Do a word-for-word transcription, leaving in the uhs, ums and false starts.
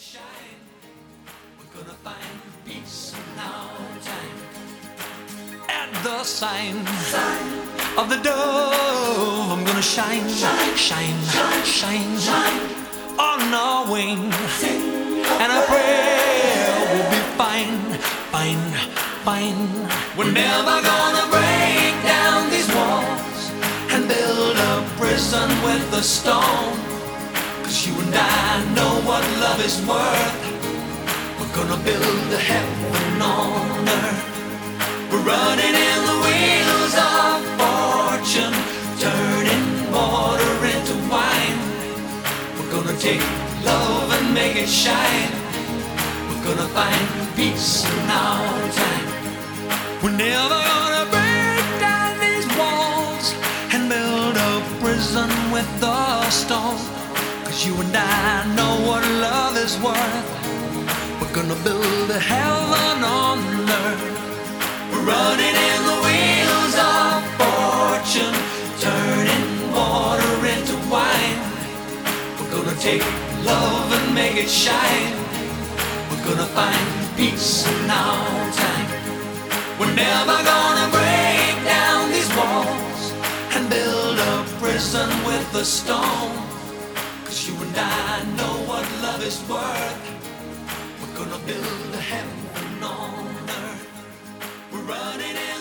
shine. We're gonna find peace in our time. At the sign, sign of the dove, I'm gonna shine, shine, shine, shine, shine, shine on our wing. Sing and I pray we'll be fine, fine, fine. We're never gonna break down these walls and build a prison with a stone. Cause you and I know what love is worth. We're gonna build a heaven on earth. We're running in the wheels of fortune, turning water into wine. We're gonna take love and make it shine. We're gonna find peace in our time. We're never gonna break down these walls and build a prison with the stone. Cause you and I know what love is worth. We're gonna build a heaven on earth. We're running in the wheels of fortune, turning water into wine. We're gonna take love and make it shine. We're gonna find peace in our time. We're never gonna break down these walls and build a prison with a stone. Cause you and I know what love is worth. We're gonna build a heaven on earth. We're running in